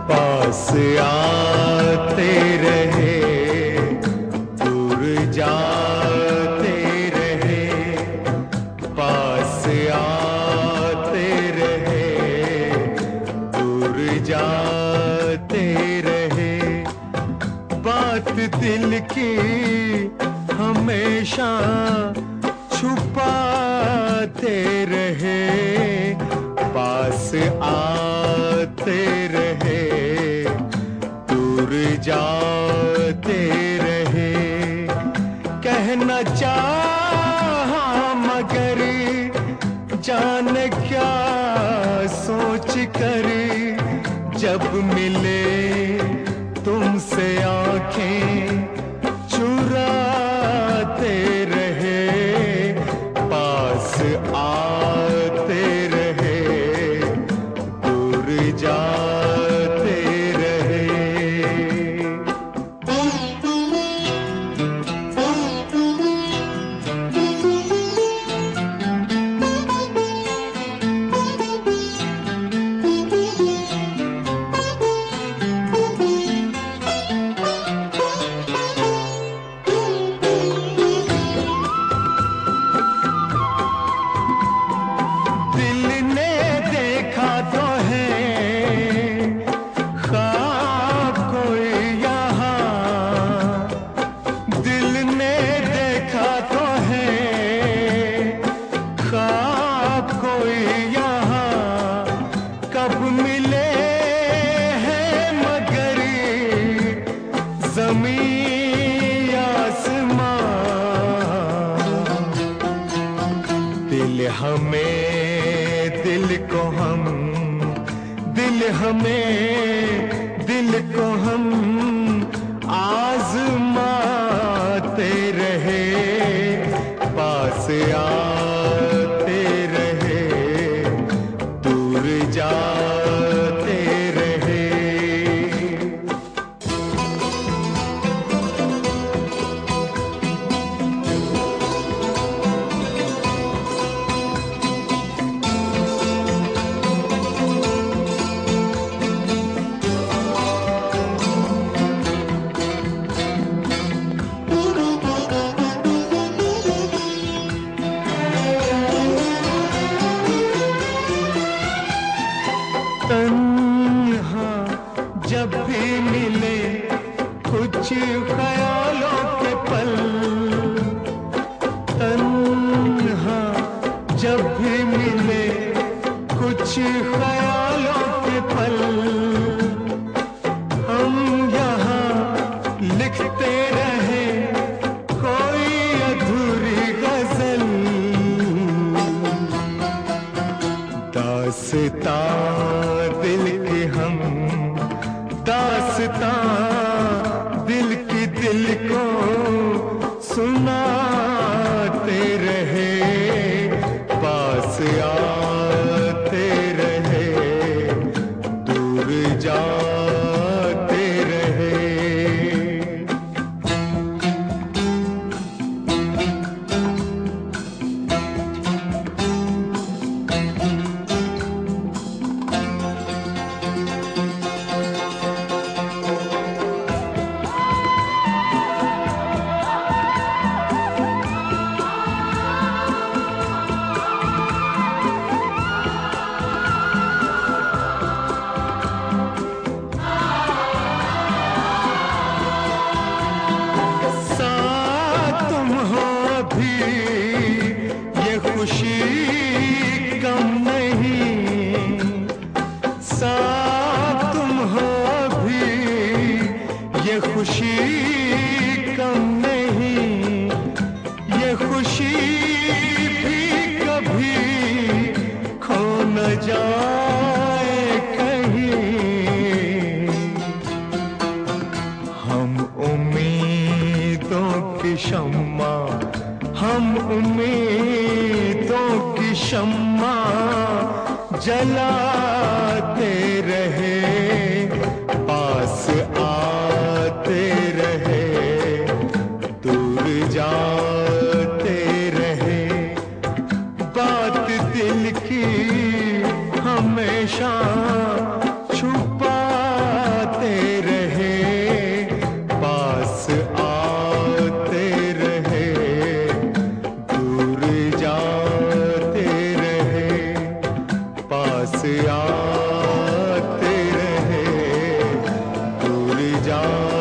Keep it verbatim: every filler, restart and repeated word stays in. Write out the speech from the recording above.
पास आते रहे, दूर जाते रहे, पास आते रहे, दूर जाते रहे। बात दिल की हमेशा छुपाते रहे, पास आते रहे, दूर जाते रहे। कहना चाहा मगर जाने क्या सोच कर, जब मिले तुमसे आंखें चुराते रहे, पास आते रहे, दूर जाते रहे। कब मिले हैं मगर ज़मीं आसमां, दिल हमें दिल को हम, दिल हमें दिल को हम आज़माते रहे, पास आते रहे, दूर जाते रहे। तन्हा जब भी मिले कुछ ख्यालों के पल, तन्हा जब भी मिले कुछ ख्यालों के पल, हम यहाँ लिखते रहे कोई अधूरी गजल, दास्तां दिल की हम, दास्तां दिल की दिल को सुनाते रहे, पास आते रहे, दूर जाते रहे। खुशी कम नहीं, साथ तुम हो अभी, ये खुशी कम नहीं, ये खुशी भी कभी खो न जाए कहीं। हम उम्मीदों की शम्मा, हम उम्मीदों की शम्मा जलाते रहे, पास आते रहे, दूर जाते रहे। बात दिल की हमेशा छुपा जाते